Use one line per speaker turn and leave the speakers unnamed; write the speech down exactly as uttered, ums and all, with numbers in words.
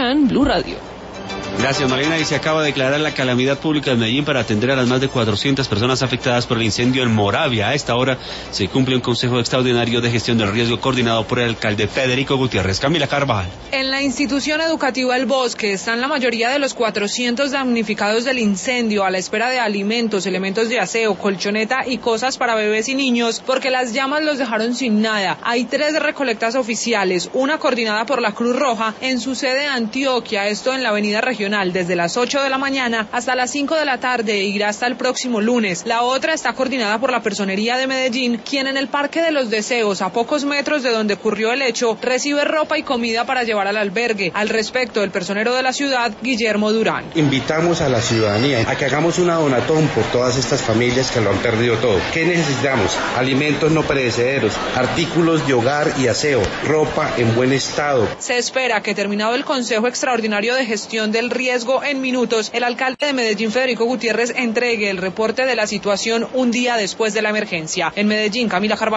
Durán, Blue Radio.
Gracias, Marina. Y se acaba de declarar la calamidad pública de Medellín para atender a las más de cuatrocientas personas afectadas por el incendio en Moravia. A esta hora se cumple un consejo extraordinario de gestión del riesgo coordinado por el alcalde Federico Gutiérrez. Camila Carvajal.
En la institución educativa El Bosque están la mayoría de los cuatrocientos damnificados del incendio a la espera de alimentos, elementos de aseo, colchoneta y cosas para bebés y niños, porque las llamas los dejaron sin nada. Hay tres recolectas oficiales, una coordinada por la Cruz Roja en su sede Antioquia, esto en la avenida regional, desde las ocho de la mañana hasta las cinco de la tarde e irá hasta el próximo lunes. La otra está coordinada por la Personería de Medellín, quien en el Parque de los Deseos, a pocos metros de donde ocurrió el hecho, recibe ropa y comida para llevar al albergue. Al respecto, el personero de la ciudad, Guillermo Durán.
Invitamos a la ciudadanía a que hagamos una donatón por todas estas familias que lo han perdido todo. ¿Qué necesitamos? Alimentos no perecederos, artículos de hogar y aseo, ropa en buen estado.
Se espera que, terminado el Consejo Extraordinario de Gestión del Riesgo en minutos, el alcalde de Medellín, Federico Gutiérrez, entregue el reporte de la situación un día después de la emergencia. En Medellín, Camila Carvajal.